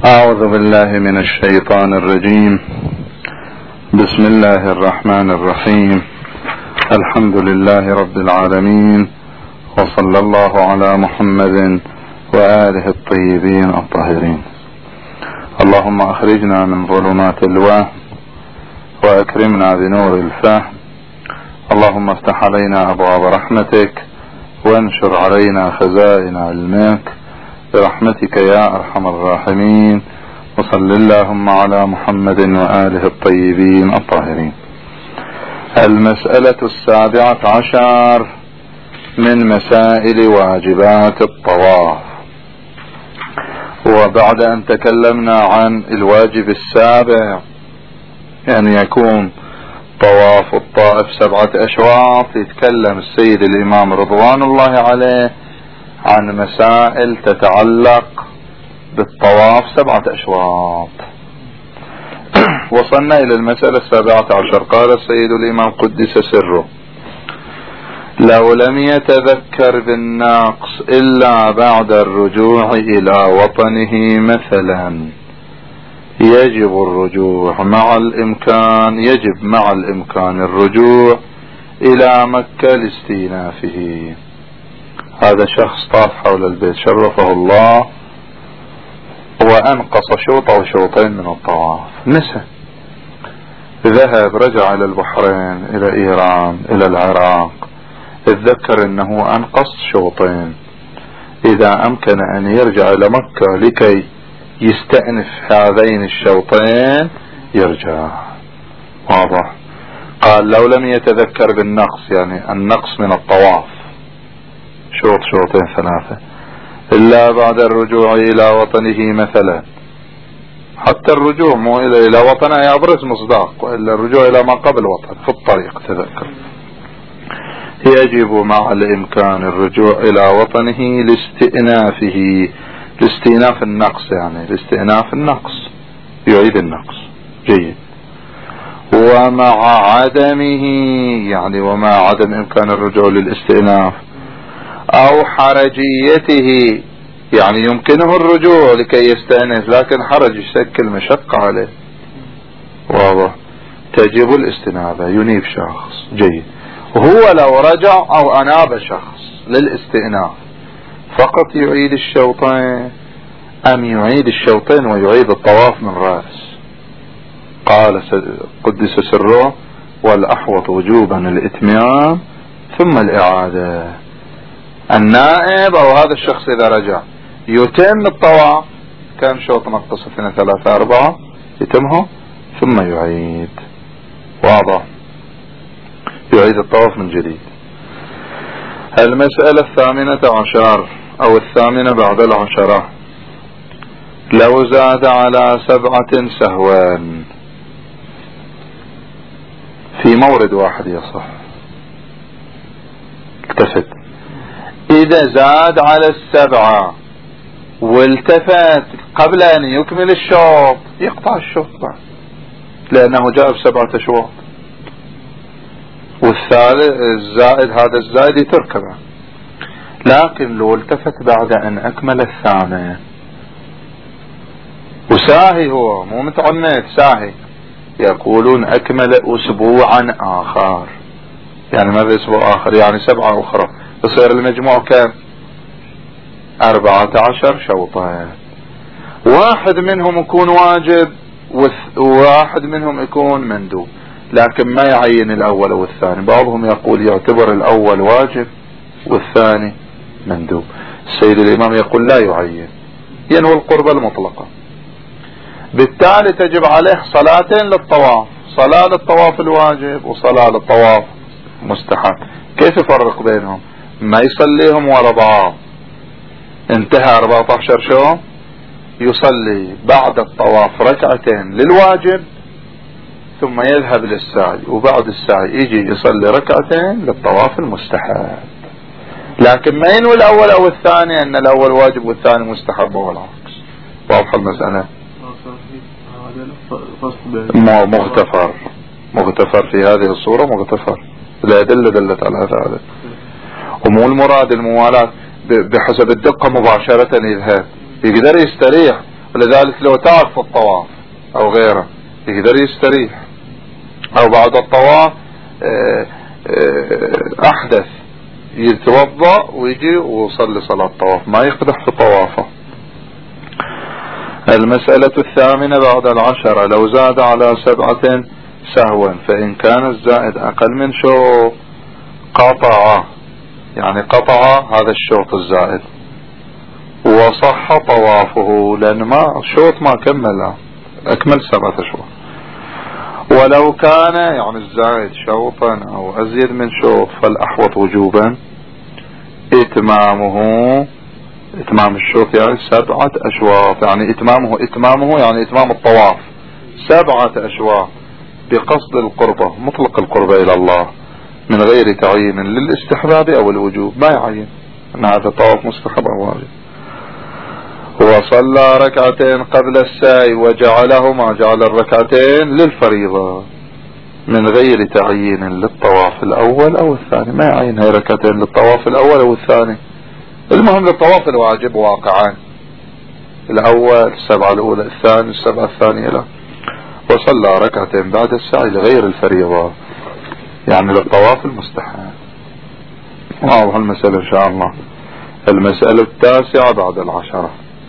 أعوذ بالله من الشيطان الرجيم. بسم الله الرحمن الرحيم. الحمد لله رب العالمين، وصلى الله على محمد وآله الطيبين الطاهرين. اللهم أخرجنا من ظلمات الوهم وأكرمنا بنور الفهم. اللهم افتح علينا أبواب رحمتك وانشر علينا خزائن علمك برحمتك يا أرحم الراحمين. وصل اللهم على محمد وآله الطيبين الطاهرين. المسألة 17 من مسائل واجبات الطواف. وبعد أن تكلمنا عن الواجب السابع، يعني يكون طواف الطائف 7 أشواط، يتكلم السيد الإمام رضوان الله عليه عن مسائل تتعلق بالطواف 7 أشواط. وصلنا إلى المسألة 17. قال السيد الإمام قدس سره: لو لم يتذكر بالنقص إلا بعد الرجوع إلى وطنه مثلا، يجب الرجوع مع الإمكان الرجوع إلى مكة لاستئنافه. هذا شخص طاف حول البيت شرفه الله وأنقص شوط أو شوطين من الطواف، نسى، ذهب رجع إلى البحرين، إلى إيران، إلى العراق، اتذكر أنه أنقص شوطين. إذا أمكن أن يرجع إلى مكة لكي يستأنف هذين الشوطين يرجع. واضح؟ قال لو لم يتذكر بالنقص، يعني النقص من الطواف شوط شوطين 3، إلا بعد الرجوع إلى وطنه مثلا. حتى الرجوع مو إلى وطنه يبرز مصداق، وإلا الرجوع إلى ما قبل وطن في الطريق تذكر. يجب مع الإمكان الرجوع إلى وطنه لاستئنافه، لاستئناف النقص، يعني لاستئناف النقص، يعيد النقص. جيد. ومع عدمه، يعني ومع عدم إمكان الرجوع للاستئناف أو حرجيته، يعني يمكنه الرجوع لكي يستأنف لكن حرج يشكل مشقة عليه. واضح؟ تجب الاستنابة، ينيب شخص. جيد. وهو لو رجع أو أناب شخص للاستئناف فقط يعيد الشوطين أم يعيد الشوطين ويعيد الطواف من رأس؟ قال قدس سره: والأحوط وجوبا الإتمام ثم الإعادة. النائب أو هذا الشخص إذا رجع يتم الطواف، كان شوط نقص 2 3 4 يتمه ثم يعيد. واضح؟ يعيد الطواف من جديد. المسألة 18 أو 8 بعد 10: لو زاد على 7 سهوا في مورد واحد يصح. اكتفت. إذا زاد على 7 والتفت قبل أن يكمل الشوط يقطع الشوط بعد، لأنه جاء ب7 أشواط، والثالث الزائد هذا الزائد يتركبه. لكن لو التفت بعد أن أكمل الثامن وساهي، هو مو متعنت، ساهي، يقولون أكمل أسبوعا آخر. يعني ماذا أسبوع آخر؟ يعني 7 أخرى، يصير المجموع كم؟ 14 شوطا. واحد منهم يكون واجب وواحد منهم يكون مندوب، لكن ما يعين الأول أو الثاني. بعضهم يقول يعتبر الأول واجب والثاني مندوب. السيد الإمام يقول لا يعين، ينوي القربة المطلقة. بالتالي تجب عليه صلاتين للطواف، صلاة للطواف الواجب وصلاة للطواف مستحب. كيف يفرق بينهم؟ ما يصليهم ورا بعض. انتهى 14 شو يصلي بعد الطواف 2 ركعتين للواجب ثم يذهب للسعي، وبعد السعي يجي يصلي 2 ركعتين للطواف المستحب. لكن ما ينوي الأول أو الثاني أن الأول واجب والثاني مستحب والعكس. واضح المسألة؟ مغتفر في هذه الصورة، مغتفر. الأدلة دلت على هذا، ومو المراد الموالاة بحسب الدقة مباشرة يذهب، يقدر يستريح ولذلك لو تعب في الطواف او غيره يقدر يستريح، او بعد الطواف احدث يتوضأ ويجي ويصلي صلاة الطواف، ما يقدح في طوافه. المسألة 8 بعد 10: لو زاد على 7 سهوا، فإن كان الزائد أقل من شوط قطع، يعني قطع هذا الشوط الزائد وصح طوافه، لأن ما الشوط ما كمل، أكمل 7 أشواط. ولو كان يعني الزائد شوطا أو أزيد من شوط فالأحوط وجوبا إتمام الشوط يعني 7 أشواط، يعني إتمامه يعني إتمام الطواف 7 أشواط بقصد القربة، مطلق القربة إلى الله من غير تعيين للاستحباب أو الوجوب، ما يعين أن هذا طواف مستحب أو واجب. وصلى 2 ركعتين قبل السعي وجعلهما، جعل الركعتين للفريضة من غير تعيين للطواف الأول أو الثاني، ما يعين هاي 2 ركعتين للطواف الأول أو الثاني، المهم للطواف الواجب واقعا، الأول 7 الأولى، الثاني 7 الثانية لا. وصلى 2 ركعتين بعد السعي لغير الفريضة، يعني للطواف المستحب. واضح المسألة إن شاء الله. المسألة 9 بعد 10: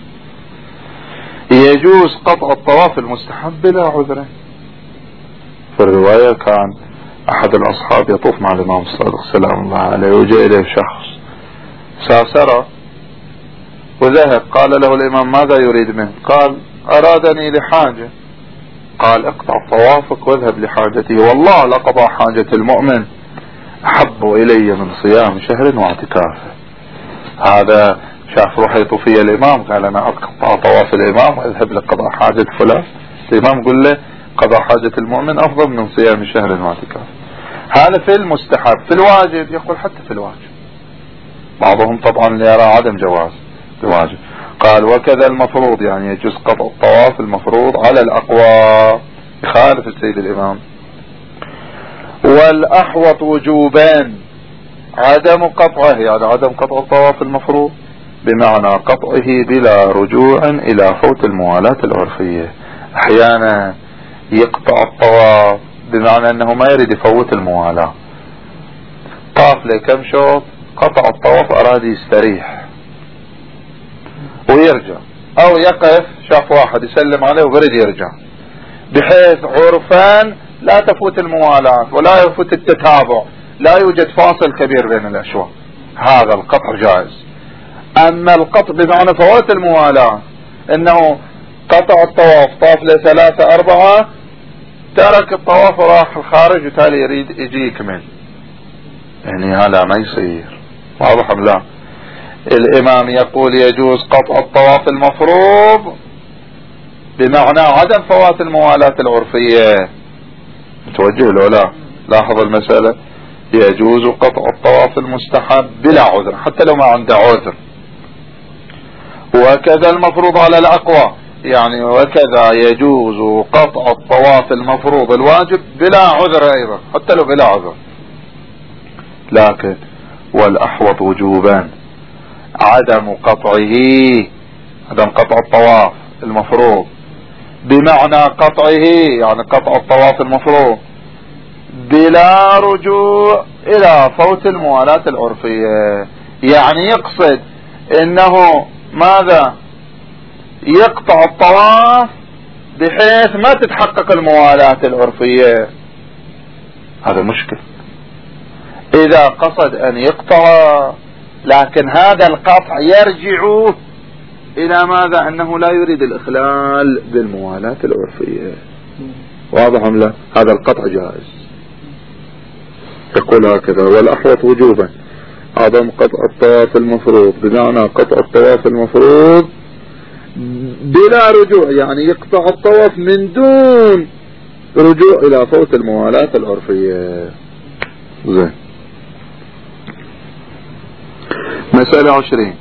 يجوز قطع الطواف المستحب بلا عذر. في الرواية كان أحد الأصحاب يطوف مع الإمام الصادق سلام الله عليه، وجاء إليه شخص ساسرة وذهب، قال له الإمام: ماذا يريد منه؟ قال: أرادني لحاجة. قال: اقطع طوافك واذهب لحاجتي، والله لقضاء حاجة المؤمن أحب إلي من صيام شهر واعتكافه. هذا شاف روح يطوفي الإمام، قال: أنا أقطع طواف الإمام وأذهب لقضاء حاجة فلان. الإمام قل له: قضاء حاجة المؤمن أفضل من صيام شهر واعتكافه. هذا في المستحب. في الواجب يقول حتى في الواجب، بعضهم طبعا يرى عدم جواز الواجب. قال: وكذا المفروض، يعني يجوز قطع الطواف المفروض على الأقوى، يخالف السيد الإمام. والأحوط وجوبان عدم قطعه، يعني عدم قطع الطواف المفروض بمعنى قطعه بلا رجوع إلى فوت الموالاة العرفية. أحيانا يقطع الطواف بمعنى أنه ما يريد يفوت الموالاة، طاف لكم شوط، قطع الطواف، أراد يستريح ويرجع، أو يقف شاف واحد يسلم عليه وبرد يرجع، بحيث عرفان لا تفوت الموالاة ولا يفوت التتابع، لا يوجد فاصل كبير بين الأشواط، هذا القطع جائز. أما القطع بمعنى فوات الموالاة، أنه قطع الطواف، طاف ل3 4 ترك الطواف وراح الخارج وتالي يريد يجي يكمل، يعني هذا ما يصير. واضح أم لا؟ الإمام يقول يجوز قطع الطواف المفروض بمعنى عدم فوات الموالاة العرفية. متوجه له لا؟ لاحظ المسألة، يجوز قطع الطواف المستحب بلا عذر حتى لو ما عنده عذر. وكذا المفروض على الأقوى، يعني وكذا يجوز قطع الطواف المفروض الواجب بلا عذر أيضا حتى لو بلا عذر. لكن والأحوط وجوبا عدم قطعه، عدم قطع الطواف المفروض بمعنى قطعه، يعني قطع الطواف المفروض بلا رجوع إلى فوت الموالاة العرفية، يعني يقصد انه ماذا؟ يقطع الطواف بحيث ما تتحقق الموالاة العرفية، هذا مشكل. اذا قصد ان يقطع لكن هذا القطع يرجع الى ماذا؟ انه لا يريد الاخلال بالموالاة العرفية. واضح ام لا؟ هذا القطع جائز. يقول هكذا: والاحوط وجوبا عدم قطع الطواف المفروض بمعنى قطع الطواف المفروض بلا رجوع، يعني يقطع الطواف من دون رجوع الى فوت الموالاة العرفية. زين. مسألة 20: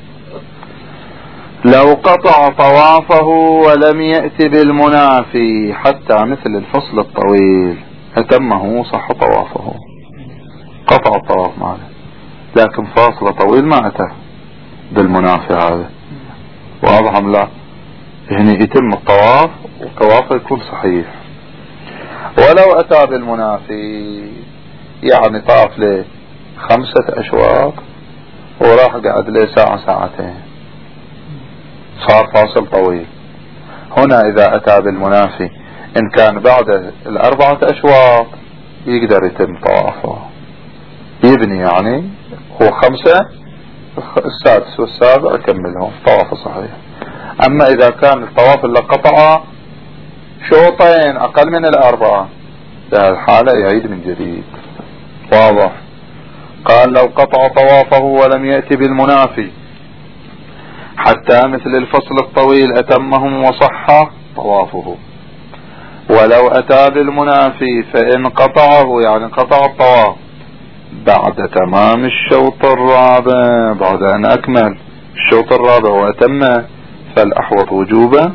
لو قطع طوافه ولم يأتي بالمنافي حتى مثل الفصل الطويل أتمه صح طوافه. قطع الطواف معنا لكن فاصل طويل ما أتى بالمنافي هذا. واضح أم لا؟ يعني يتم الطواف وطوافه يكون صحيح. ولو أتى بالمنافي يعني طاف له 5 أشواط وراح قعد له ساعة ساعتين صار فاصل طويل، هنا إذا أتى بالمنافي إن كان بعد 4 أشواط يقدر يتم طوافه يبني، يعني هو 5 السادس والسابع يكملهم طوافه صحيح. أما إذا كان الطواف اللي قطعه شوطين أقل من 4 في هذه الحالة يعيد من جديد. واضح؟ قال لو قطع طوافه ولم يأتي بالمنافي حتى مثل الفصل الطويل أتمهم وصح طوافه، ولو أتى بالمنافي فإن قطعه يعني قطع الطواف بعد تمام الشوط الرابع، بعد أن أكمل الشوط الرابع وأتمه، فالأحوط وجوبا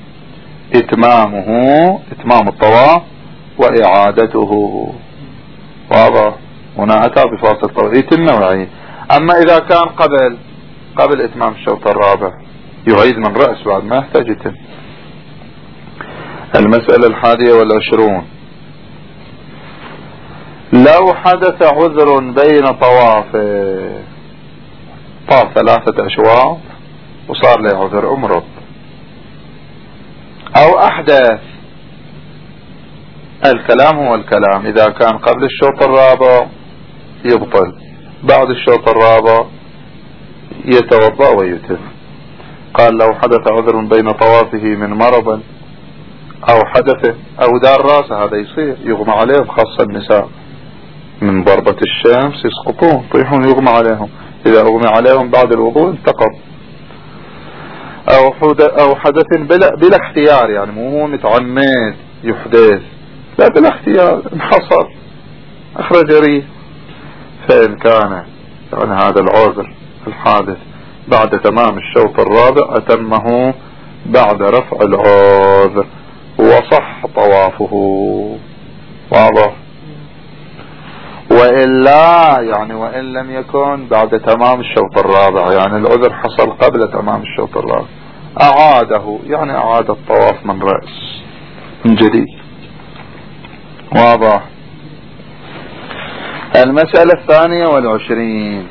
إتمام الطواف وإعادته. واضح؟ هنا أتى بفاصل طويل يتم ويعيد. أما إذا كان قبل إتمام الشوط الرابع يعيد من رأس بعد ما يحتاج يتم. المسألة 21 لو حدث عذر بين طوافه، طاف 3 أشواط وصار له عذر أمرض، أو أحدث، الكلام هو الكلام، إذا كان قبل الشوط الرابع يبطل، بعد الشوط الرابع يتوضأ ويتم. قال لو حدث عذر بين طوافه من مرض أو حدث أو دار راسه، هذا يصير يغمى عليهم، خاصة النساء من ضربة الشمس يسقطون يطيحون يغمى عليهم، إذا أغمى عليهم بعد الوضوء انتقض. أو حدث بلا اختيار، يعني مو متعمد يحدث، لا بلا اختيار انحصر أخرج ريح، فإن كان يعني هذا العذر الحادث بعد تمام الشوط الرابع أتمه بعد رفع العذر وصح طوافه. واضح؟ وإلا يعني وإن لم يكن بعد تمام الشوط الرابع، يعني العذر حصل قبل تمام الشوط الرابع، أعاده، يعني أعاد الطواف من رأس من جديد. واضح؟ المسألة 22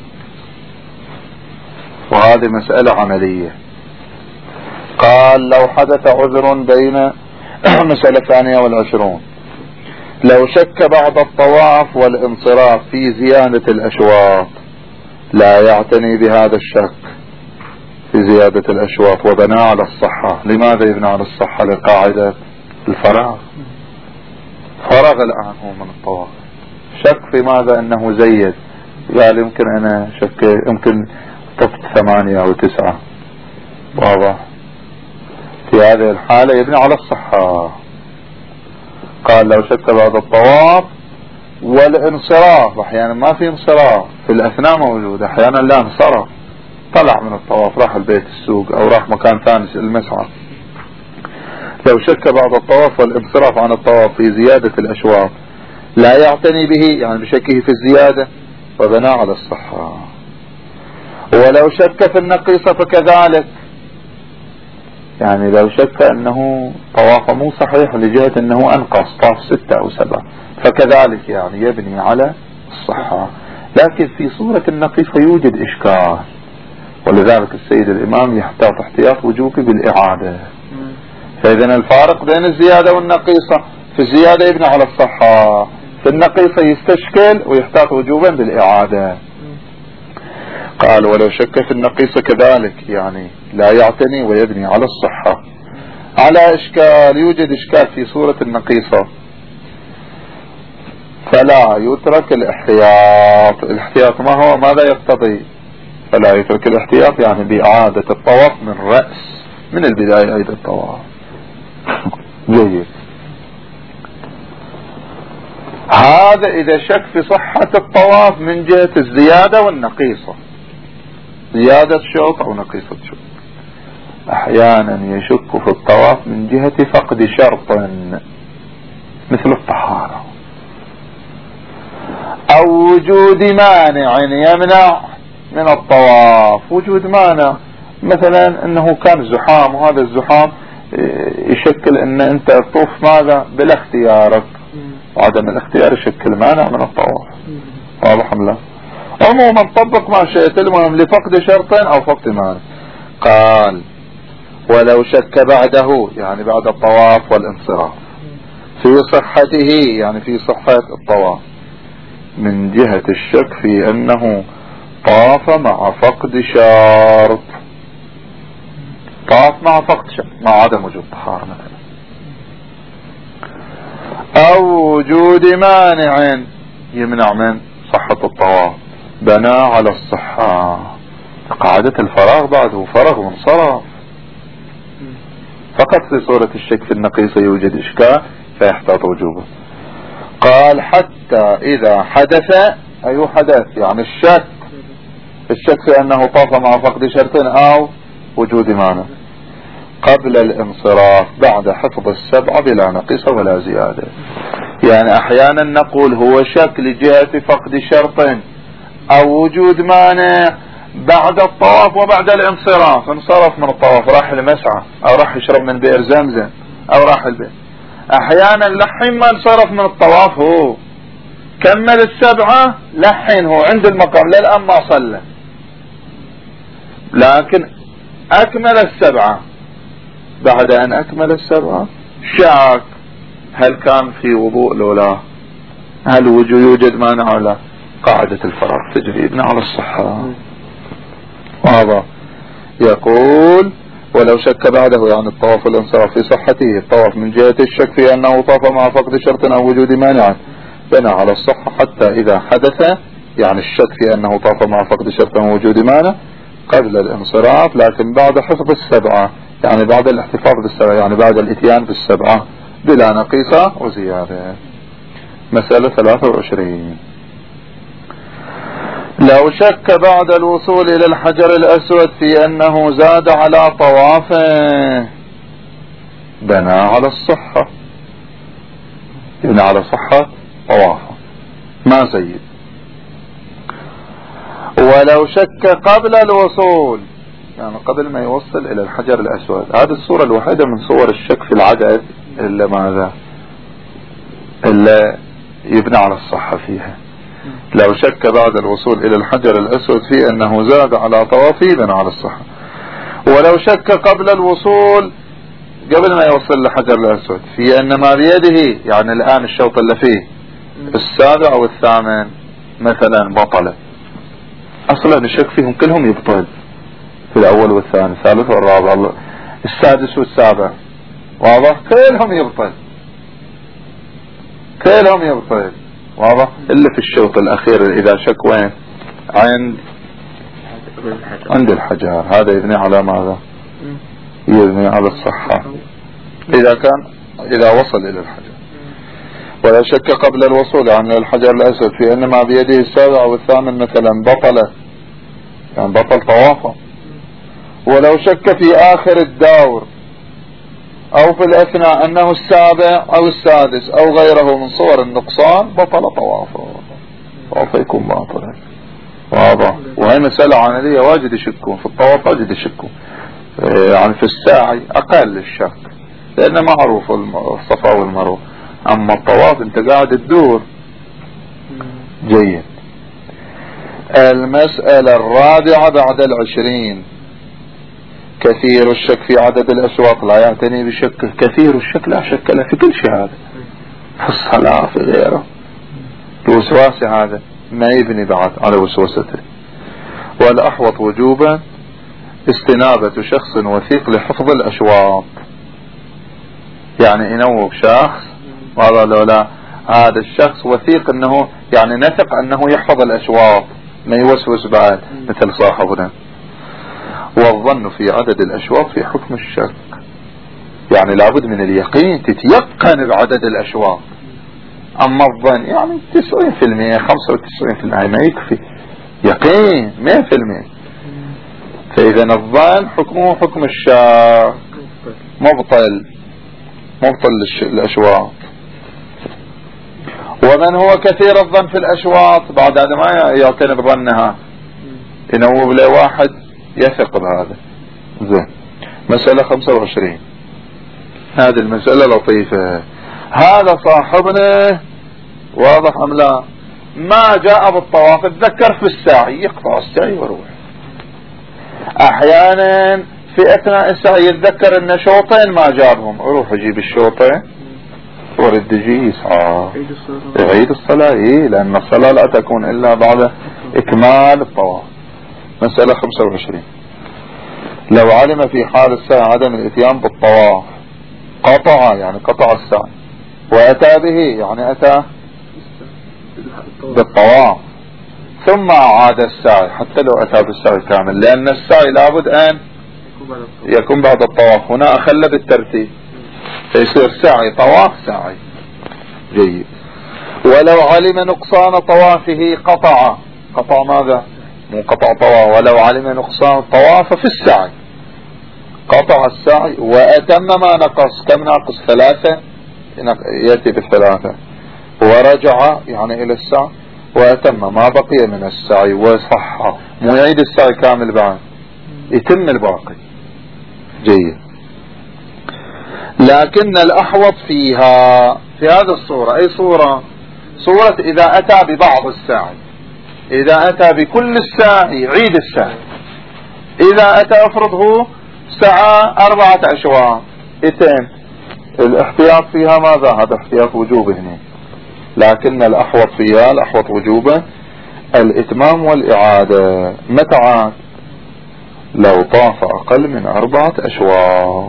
وهذه مسألة عملية. قال لو حدث عذر بين مسألة 22 لو شك بعد الطواف والانصراف في زيادة الأشواط لا يعتني بهذا الشك في زيادة الأشواط وبنى على الصحة. لماذا يبنى على الصحة؟ لقاعدة الفراغ، فرغ الآن هو من الطواف، شك في ماذا؟ أنه زيد، قال يمكن أنا شك يمكن طفت 8 أو 9. واضح؟ في هذه الحالة يبني على الصحة. قال لو شك بعد الطواف والانصراف، احيانا ما في انصراف في الاثناء موجود، احيانا لا انصرف، طلع من الطواف راح البيت السوق او راح مكان ثاني المسعى. لو شك بعد الطواف والانصراف عن الطواف في زيادة الاشواط لا يعتني به، يعني بشكه في الزيادة، وبنى على الصحة. ولو شك في النقيصة فكذلك، يعني لو شك انه طوافه مو صحيح لجهة انه انقص، طاف 6 أو 7، فكذلك يعني يبني على الصحة. لكن في صورة النقيصة يوجد اشكال، ولذلك السيد الامام يحتاط احتياط وجوبي بالاعادة. فاذا الفارق بين الزيادة والنقيصة، في الزيادة يبني على الصحة، في النقيصة يستشكل ويحتاط وجوبا بالاعادة. قال ولو شك في النقيصة كذلك، يعني لا يعتني ويبني على الصحة. على اشكال، يوجد اشكال في صورة النقيصة، فلا يترك الاحتياط. الاحتياط ما هو؟ ماذا يقتضي؟ فلا يترك الاحتياط يعني بإعادة الطواف من رأس، من البداية أيضا الطواف. جيد. هذا إذا شك في صحة الطواف من جهة الزيادة والنقيصة، زيادة شوط أو نقيصة شوط. أحيانا يشك في الطواف من جهة فقد شرط مثل الطهارة، أو وجود مانع يمنع من الطواف، وجود مانع مثلا انه كان زحام، وهذا الزحام يشكل ان انت تطوف ماذا بلا اختيارك، وعدم الاختيار يشكل مانع من الطواف. واضح ام لا؟ عموما طبق ما شئت، المهم لفقد شرط او فقد مانع. قال ولو شك بعده يعني بعد الطواف والانصراف في صحته، يعني في صحة الطواف، من جهة الشك في انه طاف مع فقد شرط، طاف مع فقد شرط مع عدم وجود طهارة مثلا، او وجود مانع يمنع من صحة الطواف، بنى على الصحة. قاعدة الفراغ بعده فرغ وانصرف، فقط في صورة الشك في النقيصة يوجد إشكال فيحتاط وجوبه. قال حتى إذا حدث، أي حدث يعني الشك في أنه طاف مع فقد شرط أو وجود مانع قبل الانصراف بعد حفظ السبعة بلا نقيصة ولا زيادة. يعني أحيانا نقول هو شك لجهة فقد شرط أو وجود مانع بعد الطواف وبعد الانصراف، انصرف من الطواف راح المسعى او راح يشرب من بئر زمزم او راح البئر. احيانا لحين ما انصرف من الطواف هو كمل السبعة، لحين هو عند المقام للآن ما صلى، لكن اكمل السبعة. بعد ان اكمل السبعة شاك هل كان في وضوء لو لا، هل يوجد مانع او لا، قاعدة الفراغ تجري ابن على الصحة. هذا يقول ولو شك بعده يعني الطواف والانصراف في صحته، الطواف من جهة الشك في انه طاف مع فقد شرط او وجود مانع بنى على الصحة حتى اذا حدث، يعني الشك في انه طاف مع فقد شرط او وجود مانع قبل الانصراف، لكن بعد حفظ السبعة، يعني بعد الاحتفاظ بالسبعة، يعني بعد الاتيان بالسبعة بلا نقيصة وزيادة. مسألة 23 لو شك بعد الوصول الى الحجر الاسود في انه زاد على طوافه بنى على الصحة، بنى على صحة طوافه ما زيد. ولو شك قبل الوصول، يعني قبل ما يوصل الى الحجر الاسود، هذه الصورة الوحيدة من صور الشك في العدد الا ماذا الا يبنى على الصحة فيها. لو شك بعد الوصول الى الحجر الاسود في انه زاد على طوافه بنى على الصحة. ولو شك قبل الوصول، قبل ما يوصل للحجر الاسود، في ان ما بيده، يعني الان الشوط اللي فيه السابع او الثامن مثلا بطلة، اصلا الشك فيهم كلهم يبطل، في الاول والثاني الثالث والرابع السادس والسابع، واضح كلهم يبطل، كلهم يبطل، واضح الا في الشوط الاخير اذا شك وين عند الحجر، هذا يبني على ماذا؟ يبني على الصحة اذا وصل الى الحجر. ولا شك قبل الوصول عن الحجر الاسود في ان ما بيده السابع والثامن مثلا بطل، يعني بطل طوافه. ولو شك في اخر الدور او في الاثناء انه السابع او السادس او غيره من صور النقصان بطل طوافه، طوافه يكون باطل. واضح. وهي مسألة عملية واجد يشكون في الطواف، واجد يشكون يعني في الساعي اقل الشك، لانه معروف الصفا والمروة. اما الطواف انت قاعد تدور. جيد. المسألة الرابعة بعد 20 كثير الشك في عدد الأشواط لا يعتني بشك، كثير الشك لا شك له في كل شيء، هذا في الصلاة في غيره. الوسواس هذا ما يبني بعد على وسوسته. والأحوط وجوبا استنابة شخص وثيق لحفظ الأشواط، يعني ينوب شخص وهذا لولا هذا الشخص وثيق انه يعني نثق انه يحفظ الأشواط ما يوسوس بعد مثل صاحبنا. والظن في عدد الأشواط في حكم الشك، يعني لابد من اليقين، تتيقن بعدد الأشواط. أما الظن يعني 90% 95% ما يكفي، يقين 100%. فإذا الظن حكمه حكم الشك، مبطل الأشواط. ومن هو كثير الظن في الأشواط بعد هذا ما يعتني بظنها، ينوب له واحد يثق بهذا زين. مسألة 25. هذه المسألة لطيفة. هذا صاحبنا واضح أم لا؟ ما جاء بالطواف، اتذكر في السعي يقطع السعي ويروح. احيانا في اثناء السعي يتذكر ان شوطين ما جابهم، يروح يجيب الشوطين ورد يجي يسعى يعيد الصلاة. لان الصلاة لا تكون الا بعد اكمال الطواف. مسألة 25. لو علم في حال السعي عدم الاتيان بالطواف قطع، يعني قطع السعي، واتى به يعني اتى بالطواف ثم اعاد السعي حتى لو اتى بالسعي كامل، لان السعي لابد ان يكون بعد الطواف. هنا اخل بالترتيب فيصير سعي طواف سعي. جيد. ولو علم نقصان طوافه قطع. قطع ماذا؟ مو قطع طواف. ولو علم نقصان الطواف في السعي قطع السعي واتم ما نقص. كم ناقص؟ 3 يأتي بالثلاثة. ورجع يعني الى السعي واتم ما بقي من السعي وصح، مو يعيد السعي كامل بعد، يتم الباقي. جيد. لكن الاحوط فيها في هذه الصورة، اي صورة؟ صورة اذا اتى ببعض السعي. اذا اتى بكل السعي يعيد السعي. اذا اتى افرضه سعى 4 أشواط يتم. الاحتياط فيها ماذا؟ هذا احتياط وجوب هنا. لكن الاحوط فيها، الاحوط وجوبا الاتمام والاعادة. متى عاد؟ لو طاف اقل من 4 أشواط.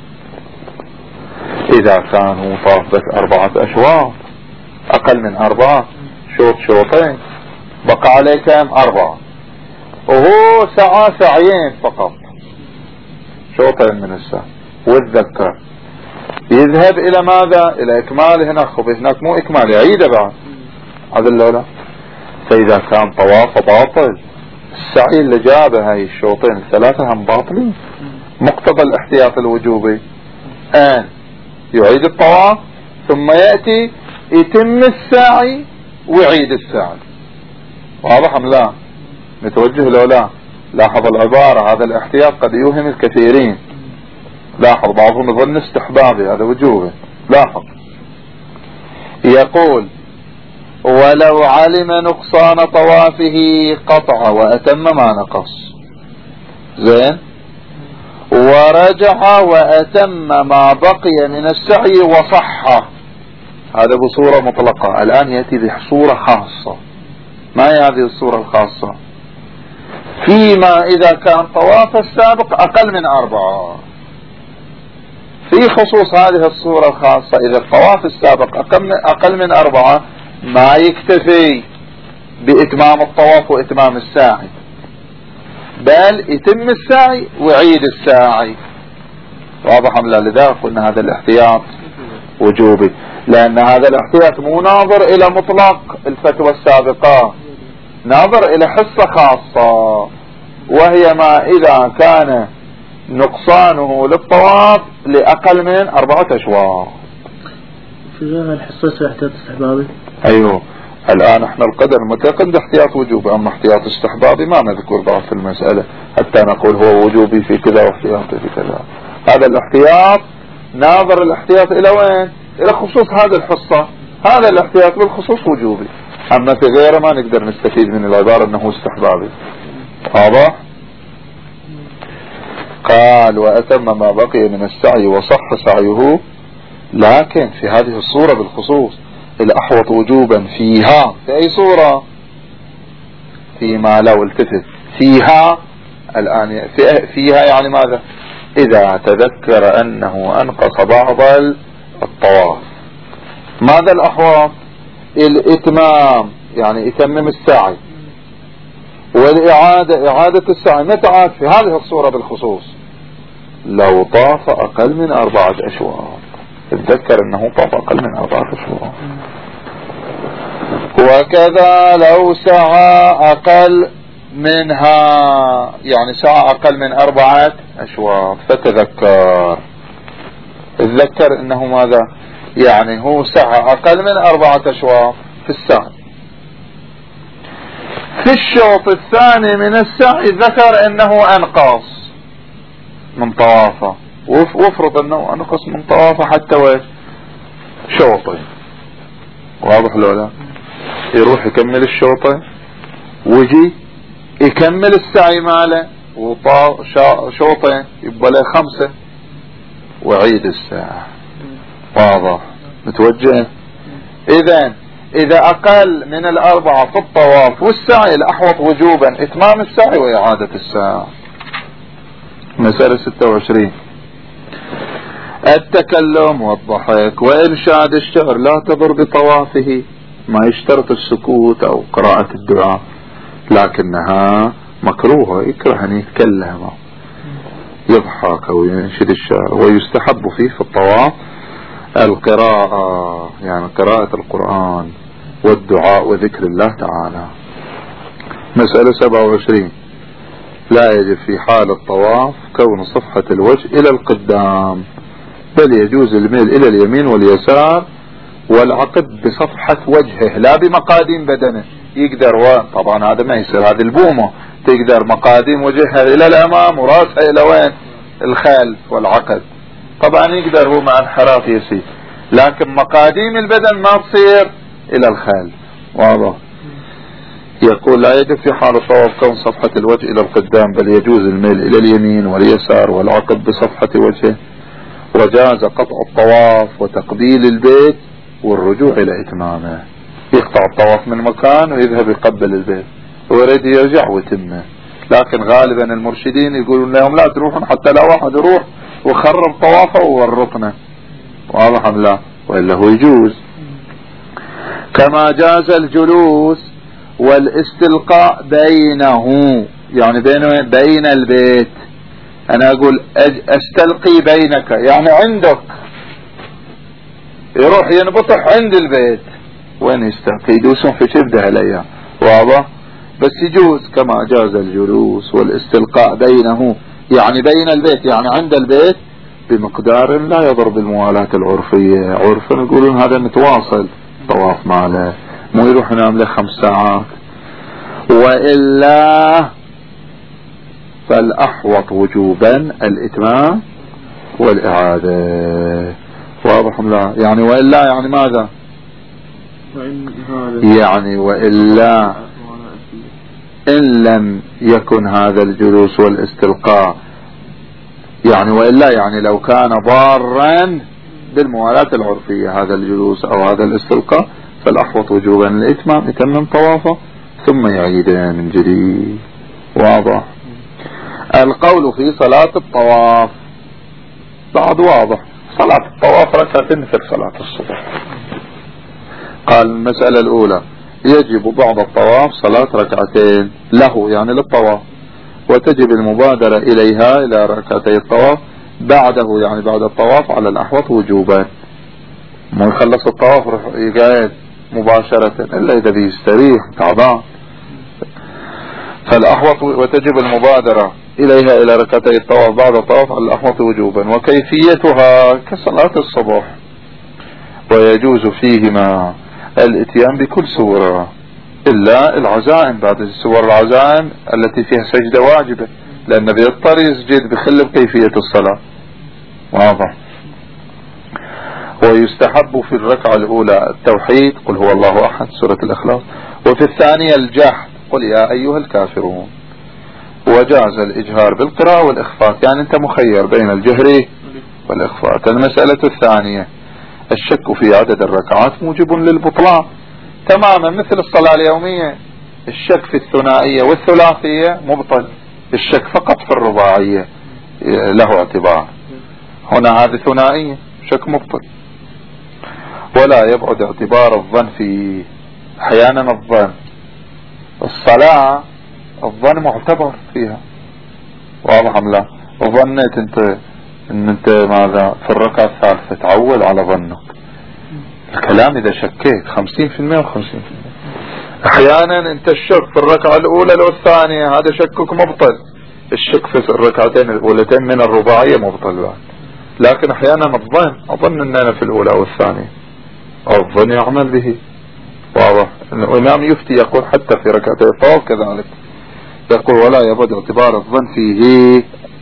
اذا كانوا طاف بس 4 أشواط، اقل من 4 شوطين، بقى عليه كم؟ 4، وهو سعى سعيين فقط، شوطين من السعي. واتذكر يذهب الى ماذا؟ الى اكمال. هناك مو اكمال، يعيد بعد هذا اللولا. فاذا كان طواف باطل، السعي اللي جابه هاي الشوطين الثلاثة هم باطلين. مقتضى الاحتياط الوجوبي ان يعيد الطواف ثم يأتي يتم السعي ويعيد السعي. واضح ام لا؟ متوجه لو لا؟ لاحظ العبارة، هذا الاحتياط قد يوهم الكثيرين. لاحظ بعضهم يظن استحبابي، هذا وجوبه. لاحظ يقول ولو علم نقصان طوافه قطع واتم ما نقص. زين. ورجع واتم ما بقي من السعي وصح. هذا بصورة مطلقة. الان يأتي بصورة خاصة. ما هي هذه الصورة الخاصة؟ فيما اذا كان طواف السابق اقل من 4. في خصوص هذه الصورة الخاصة، اذا الطواف السابق اقل من 4 ما يكتفي باتمام الطواف واتمام السعي، بل يتم السعي ويعيد السعي. واضح ام لا؟ لذا قلنا هذا الاحتياط وجوبي، لان هذا الاحتياط مو ناظر الى مطلق الفتوى السابقة، ناظر الى حصة خاصة، وهي ما اذا كان نقصانه للطواف لأقل من 4 أشواط. في غير الحصة احتياط استحبابي. أيوه. الآن احنا القدر متقن احتياط وجوبي، أما احتياط استحبابي ما نذكر بعض في المسألة حتى نقول هو وجوبي في كذا واحتياطي في كذا. هذا الاحتياط ناظر الاحتياط إلى وين؟ إلى خصوص هذه الحصة. هذا الاحتياط بالخصوص وجوبي، أما في غيره ما نقدر نستفيد من العبارة أنه استحبابي. واضح؟ قال وأتم ما بقي من السعي وصح سعيه. لكن في هذه الصورة بالخصوص الأحوط وجوبا فيها. في أي صورة؟ فيما لو التفت فيها الآن فيها يعني ماذا؟ إذا تذكر أنه أنقص بعض الطواف. ماذا الأحوط؟ الإتمام، يعني يتمم السعي، والإعادة إعادة السعي. متى عاد؟ في هذه الصورة بالخصوص لو طاف أقل من 4 أشواط. تذكر أنه طاف أقل من 4 أشواط. وكذا لو سعى أقل منها، يعني سعى أقل من 4 أشواط، فتذكر أنه ماذا؟ يعني هو سعى أقل من 4 أشواط في السعي. في الشوط الثاني من السعي ذكر انه انقص، من طوافه، وافرض انه نقص من طوافه حتى وين شوطه، واضح لو لا؟ يروح يكمل الشوطه ويجي يكمل السعي ماله شوطين يبقى له 5 وعيد الساعة. واضح متوجه؟ اذا اقل من 4 في الطواف والسعي الاحوط وجوبا اتمام السعي واعادة الساعة. مسألة 26 التكلم والضحك وإنشاد الشعر لا تضر بطوافه، ما يشترط السكوت او قراءة الدعاء، لكنها مكروهة، يكره ان يتكلم يضحك او ينشد الشعر. ويستحب فيه في الطواف القراءة، يعني قراءة القرآن والدعاء وذكر الله تعالى. مسألة 27 لا يجب في حال الطواف كون صفحة الوجه الى القدام، بل يجوز الميل الى اليمين واليسار والعقد بصفحة وجهه لا بمقاديم بدنه. يقدر طبعا هذا ما يصير، هذه البومة تقدر مقاديم وجهها الى الامام وراسها الى وين الخلف والعقد، طبعا يقدر هو مع انحراف يسير، لكن مقاديم البدن ما تصير الى الخلف. واضح؟ يقول لا يجب في حال الطواف كون صفحة الوجه الى القدام، بل يجوز الميل الى اليمين واليسار والعقد بصفحة وجهه. وجاز قطع الطواف وتقبيل البيت والرجوع الى اتمامه، يقطع الطواف من مكان ويذهب يقبل البيت ويريد يرجع ويتمه، لكن غالبا المرشدين يقولون لهم لا تروحون حتى لا واحد يروح وخرب طوافه وورطنا. واضح ام لا؟ والا هو يجوز. كما جاز الجلوس والاستلقاء بينه، يعني بين البيت. انا اقول استلقي بينك، يعني عندك، يروح ينبطح عند البيت، وين يستلقي؟ يدوسون في شبده عليها. واضح؟ بس يجوز كما جاز الجلوس والاستلقاء بينه، يعني بين البيت، يعني عند البيت بمقدار لا يضر بالموالاة العرفية. عرفا يقولون هذا متواصل طواف معنا، مو يروح ينام له 5 ساعات. وإلا فالأحوط وجوبا الإتمام والإعادة. واضح لا؟ يعني وإلا يعني ماذا؟ يعني وإلا إن لم يكن هذا الجلوس والاستلقاء، يعني وإلا يعني لو كان ضارا بالموالاة العرفية هذا الجلوس أو هذا الاستلقاء، فالأحوط وجوبا الإتمام، يتمم طوافه ثم يعيده من جديد. واضح؟ القول في صلاة الطواف بعد واضح. صلاة الطواف ركعتين مثل صلاة الصبح. قال المسألة الأولى يجب بعد الطواف صلاة ركعتين له، يعني للطواف، وتجب المبادرة إليها إلى ركعتي الطواف بعده، يعني بعد الطواف على الأحوط وجوبا. ما يخلص الطواف يقعد مباشرة إلا إذا بيستريح تعبان. فالأحوط وتجب المبادرة إليها إلى ركعتي الطواف بعد الطواف على الأحوط وجوبا، وكيفيتها كصلاة الصبح. ويجوز فيهما الاتيان بكل سورة إلا العزائم، بعد سور العزائم التي فيها سجدة واجبة، لأن بيضطر يسجد بخلب كيفية الصلاة. واضح؟ ويستحب في الركعة الأولى التوحيد، قل هو الله أحد سورة الإخلاص، وفي الثانية الجهر، قل يا أيها الكافرون. وجاز الإجهار بالقراءة والإخفاء، يعني أنت مخير بين الجهر والإخفاء. المسألة الثانية الشك في عدد الركعات موجب للبطلان تماما، مثل الصلاة اليومية. الشك في الثنائية والثلاثية مبطل، الشك فقط في الرباعية له اعتبار. هنا هذه ثنائية، شك مبطل. ولا يبعد اعتبار الظن فيه. احيانا الظن الصلاة الظن معتبر فيها. واضح ام لا؟ وظنيت انت ان انت ماذا في الركعة الثالثة، تعود على ظنك. الكلام اذا شكيت 50% و50%. احيانا انت الشك في الركعة الاولى لو الثانية، هذا شكك مبطل. الشك في الركعتين الاولتين من الرباعية مبطل بعد. لكن احيانا الظن، اظن ان انا في الاولى او الثانية، الظن يعمل به. واضح؟ الامام يفتي يقول حتى في ركعتي الطواف كذلك، يقول ولا يبعد اعتبار الظن فيه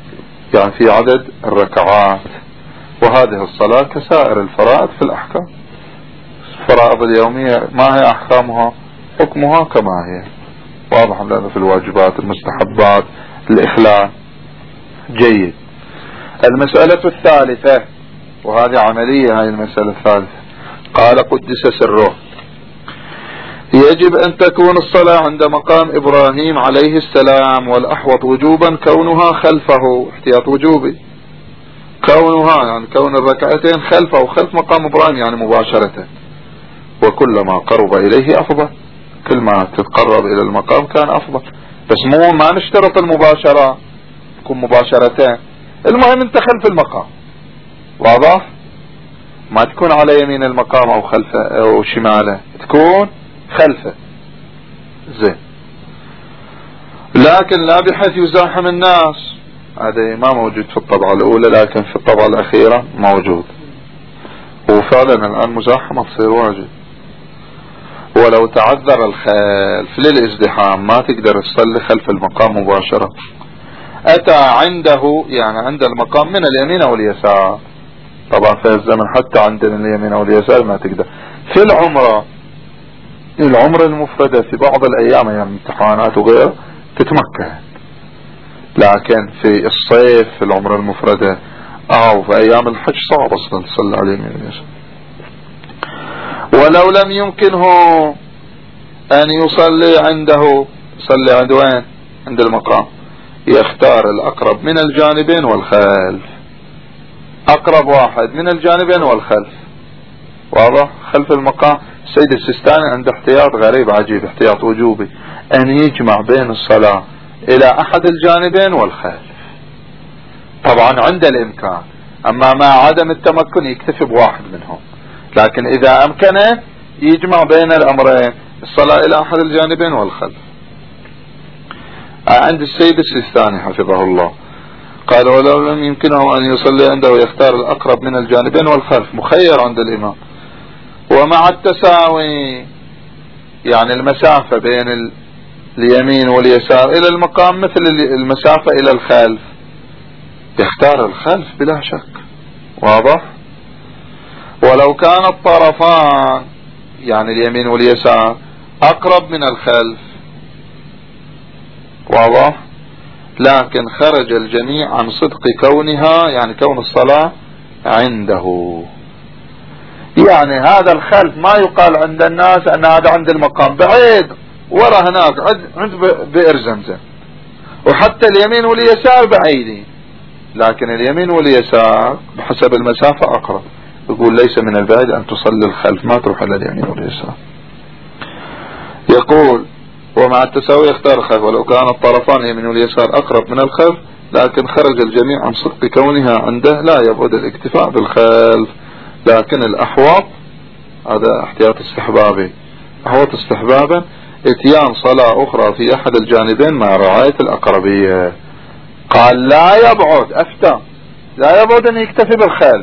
يعني في عدد الركعات. وهذه الصلاة كسائر الفرائض في الأحكام. الفرائض اليومية ما هي أحكامها؟ حكمها كما هي، واضح لنا في الواجبات المستحبات الإخلاء. جيد. المسألة الثالثة، وهذه عملية هذه المسألة الثالثة، قال قدس سره: يجب أن تكون الصلاة عند مقام إبراهيم عليه السلام، والأحوط وجوبا كونها خلفه، احتياط وجوبي، كونها يعني كون الركعتين خلفه، خلف مقام إبراهيم يعني مباشرة، وكلما قرب إليه أفضل، كل ما تتقرب إلى المقام كان أفضل، بس مو ما نشترط المباشرة تكون مباشرتين، المهم انت خلف المقام، واضح؟ ما تكون على يمين المقام أو خلفه أو شماله، تكون خلفه. زين. لكن لا بحيث يزاحم الناس، هذا ما موجود في الطبعة الأولى، لكن في الطبعة الأخيرة موجود، وفعلا الآن مزاحمة تصير واجد. ولو تعذر الخلف للازدحام ما تقدر تصلي خلف المقام مباشرة، أتى عنده يعني عند المقام من اليمين أو اليسار، طبعا في الزمن حتى عندنا اليمين أو اليسار ما تقدر. في العمرة المفردة في بعض الأيام يعني امتحانات وغيره تتمكن، لكن في الصيف في العمرة المفردة أو في أيام الحج صعب أصلا تصلي على اليمين واليسار. ولو لم يمكنه أن يصلي عنده، يصلي عند وين؟ عند المقام، يختار الأقرب من الجانبين والخلف، أقرب واحد من الجانبين والخلف، واضح؟ خلف المقام. السيد السيستاني عنده احتياط غريب عجيب، احتياط وجوبي، أن يجمع بين الصلاة إلى أحد الجانبين والخلف، طبعا عند الإمكان، أما مع عدم التمكن يكتفي بواحد منهم، لكن إذا أمكنه يجمع بين الأمرين، الصلاة إلى أحد الجانبين والخلف. عند السيد السيستاني حفظه الله قال: ولو لم يمكنه أن يصلي عنده يختار الأقرب من الجانبين والخلف، مخير عند الإمام. ومع التساوي يعني المسافة بين اليمين واليسار إلى المقام مثل المسافة إلى الخلف، يختار الخلف بلا شك، واضح؟ ولو كان الطرفان يعني اليمين واليسار أقرب من الخلف، واضح؟ لكن خرج الجميع عن صدق كونها يعني كون الصلاة عنده، يعني هذا الخلف ما يقال عند الناس أن هذا عند المقام، بعيد ورا هناك عند بئر زمزم، وحتى اليمين واليسار بعيدين، لكن اليمين واليسار بحسب المسافة أقرب. يقول ليس من البعيد أن تصلي الخلف، ما تروح إلى اليمين واليسار. يقول: ومع التساوي يختار الخلف، ولو كان الطرفان اليمين واليسار أقرب من الخلف، لكن خرج الجميع عن صدق كونها عنده، لا يبعد الاكتفاء بالخلف، لكن الأحوط، هذا احتياط استحبابي، أحوط استحبابا اتيان صلاة أخرى في أحد الجانبين مع رعاية الأقربية. قال لا يبعد، أفتى لا يبعد أن يكتفي بالخلف،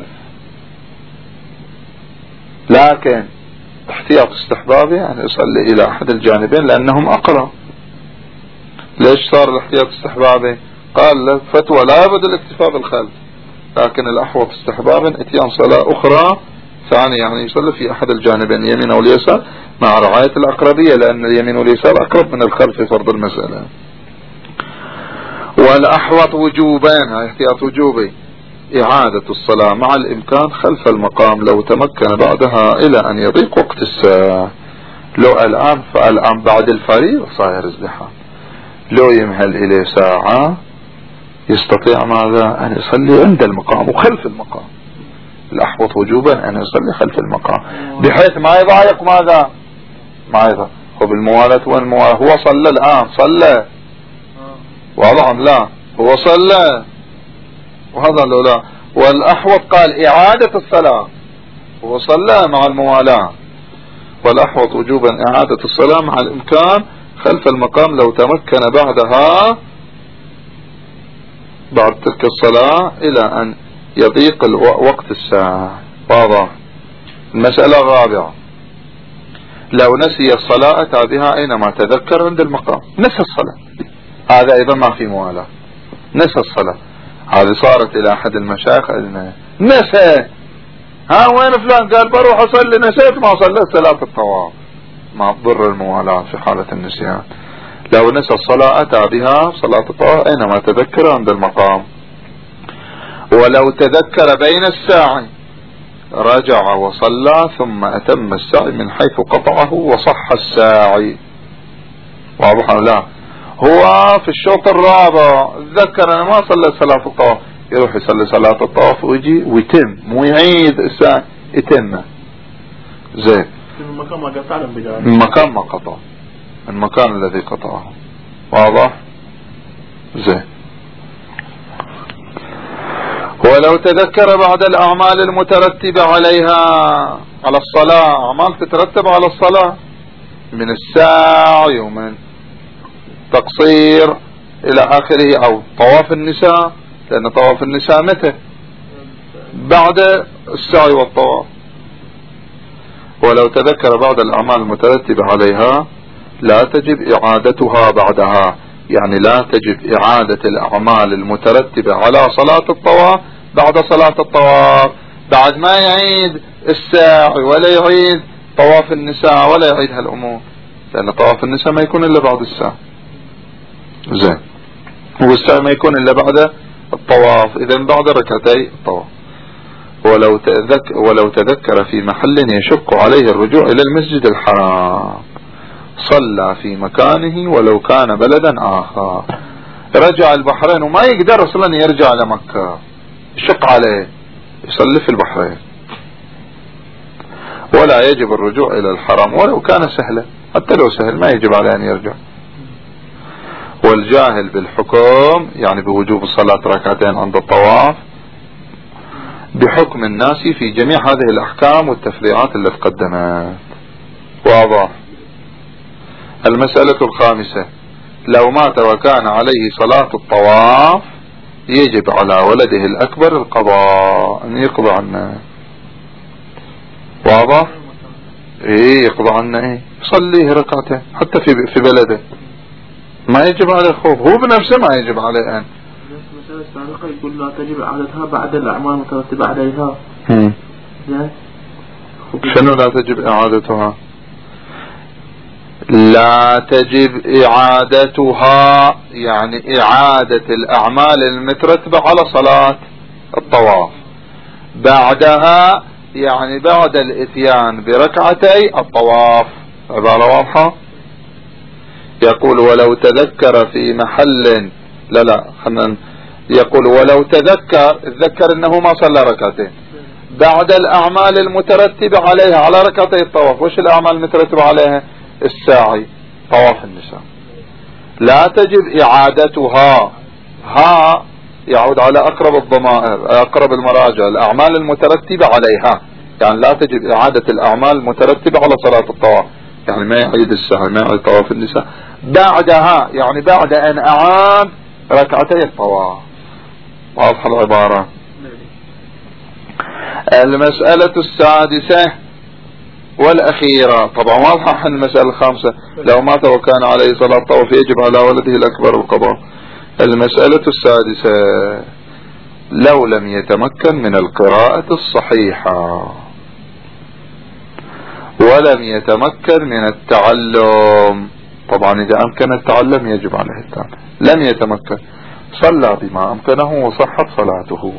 لكن احتياط استحبابي أن يصلي إلى أحد الجانبين لأنهم أقرب. ليش صار الاحتياط استحبابي؟ قال لك فتوى لا يبعد الاكتفاء بالخلف، لكن الأحوط استحبابا اتيان صلاة أخرى ثانية يعني يصلي في أحد الجانبين اليمين أو اليسار مع رعاية الأقربية، لأن اليمين واليسار أقرب من الخلف في فرض المسألة. والأحوط وجوبان، هاي احتياط وجوبي، إعادة الصلاة مع الإمكان خلف المقام لو تمكن بعدها إلى أن يضيق وقت الساعة. لو الآن فالآن بعد الفريضة صاير ازدحام، لو يمهل إليه ساعة يستطيع ماذا؟ أن يصلي عند المقام وخلف المقام. الأحوط وجوبا أن يصلي خلف المقام بحيث ما يضايق ماذا؟ ما يضايق. وبالموالاة والموالاة هو صلى الآن، صلى واضح؟ لا هو صلى، وهذا لو لا. والأحوط قال إعادة الصلاة، هو صلى مع الموالاة، والأحوط وجوبا إعادة الصلاة مع الإمكان خلف المقام لو تمكن بعدها بعد تلك الصلاة إلى أن يضيق وقت الساعة. واضح؟ المسألة الرابعة: لو نسي الصلاة أتى بها أينما تذكر عند المقام، نسى الصلاة، هذا أيضا ما في موالاة، نسى الصلاة هذه صارت الى احد المشايخ نسى، ها وين فلان؟ قال بروح اصلي، نسيت ما صليت صلاة الطواف. ما تضر الموالاة في حالة النسيان. لو نسى الصلاة اتى بها صلاة الطواف اينما تذكر عند المقام. ولو تذكر بين الساعي رجع وصلى ثم اتم السعي من حيث قطعه وصح الساعي. واضح لا؟ هو في الشوط الرابع تذكر انا ما صليت صلاة الطواف، يروح يصلي صلاة الطواف ويجي ويتم، مو يعيد الساعة، يتم. زين. المكان ما قطع المكان ما قطع، المكان الذي قطعه. واضح؟ زين. ولو تذكر بعد الأعمال المترتبة عليها، على الصلاة، أعمال تترتب على الصلاة من السعي ومن تقصير إلى آخره، أو طواف النساء، لأن طواف النساء متى؟ بعد السعي والطواف. ولو تذكر بعد الأعمال المترتبة عليها لا تجب إعادتها بعدها، يعني لا تجب إعادة الأعمال المترتبة على صلاة الطواف بعد صلاة الطواف، بعد ما يعيد الساعي ولا يعيد طواف النساء ولا يعيد هالأمور، لأن طواف النساء ما يكون إلا بعد الساعي. زين. والساعي ما يكون إلا بعد الطواف، إذن بعد ركعتي الطواف. ولو تذكر في محل يشق عليه الرجوع إلى المسجد الحرام صلى في مكانه ولو كان بلدا آخر. رجع البحرين وما يقدر أصلا يرجع لمكة، يشق عليه، يصلي في البحرين، ولا يجب الرجوع إلى الحرام ولو كان سهلا، حتى لو سهل ما يجب عليه أن يرجع. والجاهل بالحكم، يعني بوجوب الصلاة ركعتين عند الطواف، بحكم الناس في جميع هذه الأحكام والتفريعات التي قدمت. واضح؟ المسألة الخامسة: لو مات وكان عليه صلاة الطواف يجب على ولده الأكبر القضاء، أن يقضى عنه. واضح؟ ايه يقضى عنه، ايه يصليه ركعتين حتى في بلده، ما يجب عليه خوف، هو بنفسه ما يجب عليه. المسألة السابقة يقول لا تجب إعادتها بعد الأعمال المترتبة عليها. شنو لا تجب إعادتها؟ لا تجب إعادتها يعني إعادة الأعمال المترتبة على صلاة الطواف بعدها، يعني بعد الاتيان بركعتي الطواف. عبارة واضحة؟ يقول ولو تذكر في محل، خلنا يقول ولو تذكر انه ما صلى ركعتين بعد الاعمال المترتبة عليها على ركعتي الطواف. وش الاعمال المترتبة عليها؟ الساعي، طواف النساء. لا تجب اعادتها، ها يعود على اقرب الضمائر، اقرب المراجع، الاعمال المترتبة عليها، يعني لا تجب اعادة الاعمال المترتبة على صلاة الطواف، يعني ما يعيد الساعي، ما يعيد طواف النساء بعدها، يعني بعد ان اعاد ركعتي الطواف. واضح العبارة؟ المسألة السادسة والأخيرة، طبعا واضحة المسألة الخامسة: لو مات وكان عليه صلاة الطواف يجب على ولده الأكبر القضاء. المسألة السادسة: لو لم يتمكن من القراءة الصحيحة ولم يتمكن من التعلم، طبعا إذا أمكن التعلم يجب عليه التعلم، لم يتمكن صلى بما أمكنه وصحت صلاته.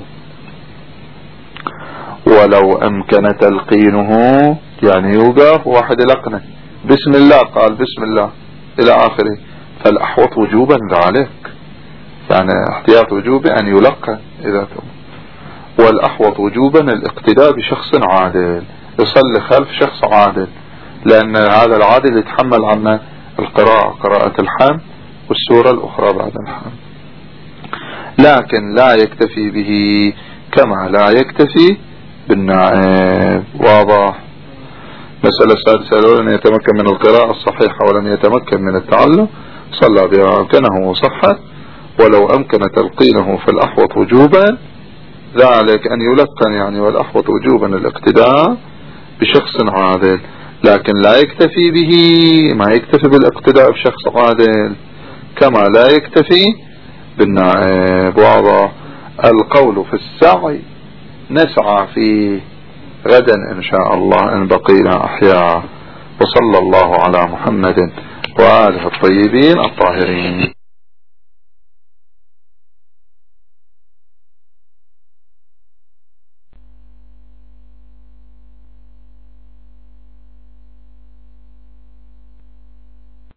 ولو أمكن تلقينه، يعني يوقف واحد يلقنه بسم الله، قال بسم الله إلى آخره، فالأحوط وجوبا ذلك، يعني احتياط وجوبه أن يلقن إذا كان، والأحوط وجوبا الاقتداء بشخص عادل، يصلي خلف شخص عادل، لأن هذا العادل يتحمل عنا القراءة، قراءة الحمد والسورة الأخرى بعد الحمد. لكن لا يكتفي به كما لا يكتفي بالنائب. واضح؟ مسألة السادسة: لو لم يتمكن من القراءة الصحيحة ولم يتمكن من التعلم صلى بما أمكنه وصحت، ولو أمكن تلقينه فالأحوط وجوبا ذلك أن يلقن، يعني والأحوط وجوبا الاقتداء بشخص عادل، لكن لا يكتفي به، ما يكتفي بالاقتداء بشخص عادل كما لا يكتفي بالنائب. واضح؟ القول في السعي نسعى فيه غدا إن شاء الله إن بقينا أحياء. وصلى الله على محمد وآله الطيبين الطاهرين.